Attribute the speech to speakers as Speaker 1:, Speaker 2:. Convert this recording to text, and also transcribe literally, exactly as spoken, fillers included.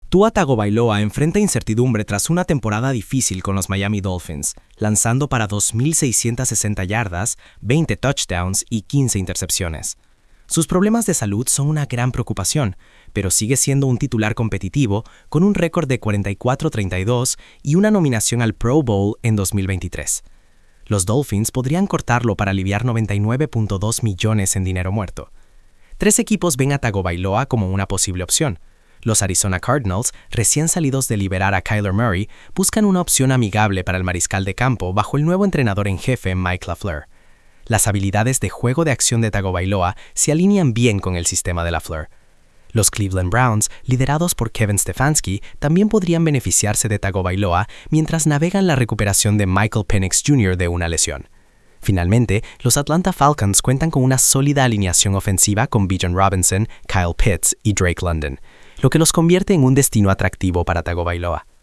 Speaker 1: Tua Tagovailoa enfrenta incertidumbre tras una temporada difícil con los Miami Dolphins, lanzando para dos mil seiscientas sesenta yardas, veinte touchdowns y quince intercepciones. Sus problemas de salud son una gran preocupación, pero sigue siendo un titular competitivo con un récord de cuarenta y cuatro a treinta y dos y una nominación al Pro Bowl en dos mil veintitrés. Los Dolphins podrían cortarlo para aliviar noventa y nueve punto dos millones en dinero muerto. Tres equipos ven a Tagovailoa como una posible opción. Los Arizona Cardinals, recién salidos de liberar a Kyler Murray, buscan una opción amigable para el mariscal de campo bajo el nuevo entrenador en jefe Mike LaFleur. Las habilidades de juego de acción de Tagovailoa se alinean bien con el sistema de LaFleur. Los Cleveland Browns, liderados por Kevin Stefanski, también podrían beneficiarse de Tagovailoa mientras navegan la recuperación de Michael Penix junior de una lesión. Finalmente, los Atlanta Falcons cuentan con una sólida alineación ofensiva con Bijan Robinson, Kyle Pitts y Drake London, lo que los convierte en un destino atractivo para Tagovailoa.